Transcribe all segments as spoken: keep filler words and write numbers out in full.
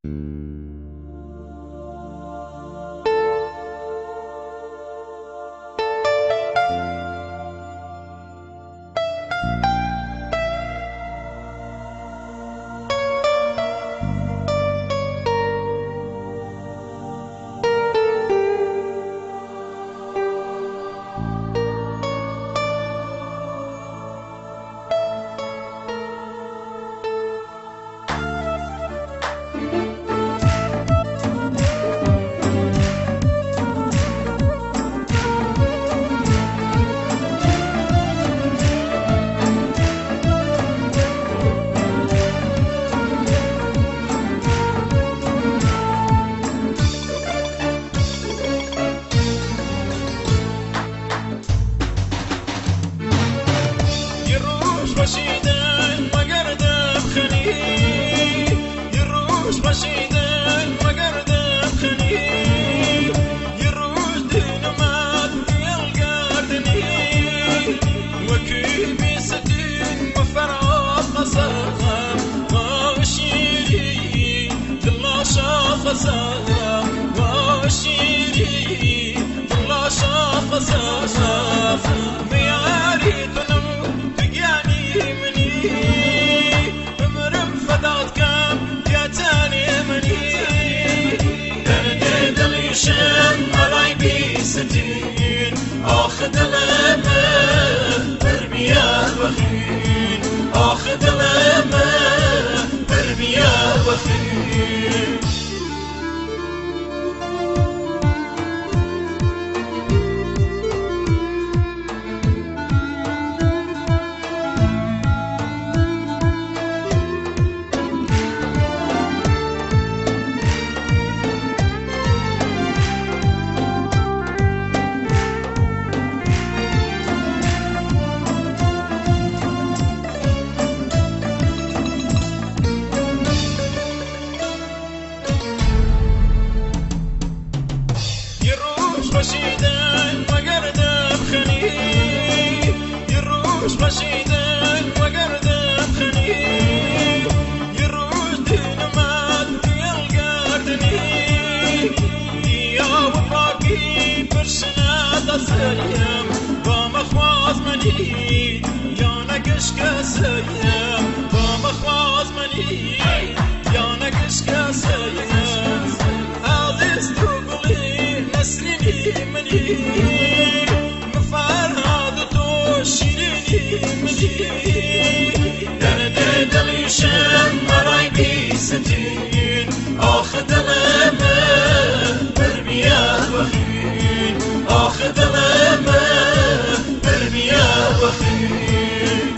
رشيدان وقردم خليل يروش رشيدان وقردم خليل يروش دينمات يلقردني وكيل بستين وفرعات قصاها وشيري دلاشا قصاها وشيري دلاشا قصاها مياري شم مراي بستين آخذ لما برميا وخين آخذ لما برميا وخين رشيدان وقردم خليل يروش رشيدان وقردم خليل يروش دينمات يلقردني يا وفاقي برشنات السيام ومخواز مني يا نقش كسيام ومخواز مني يا نقش كسيام عزيز تقولي نسلني مني مفرهد توشيني مني درد دليشم مراي بستين آخذ لما برميا وخين آخذ لما برميا وخين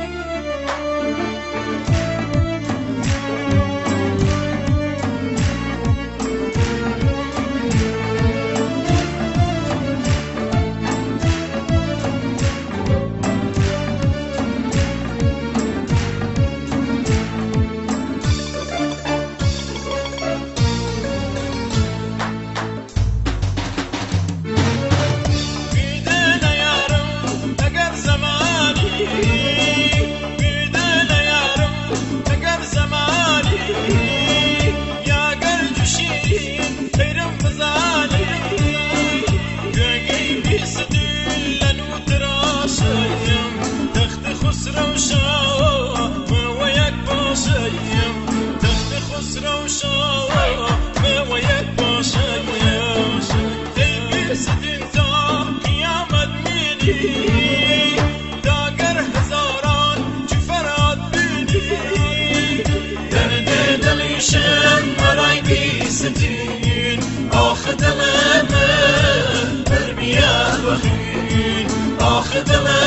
شم مراي بستين آخذ لما برميا وخين آخذ لما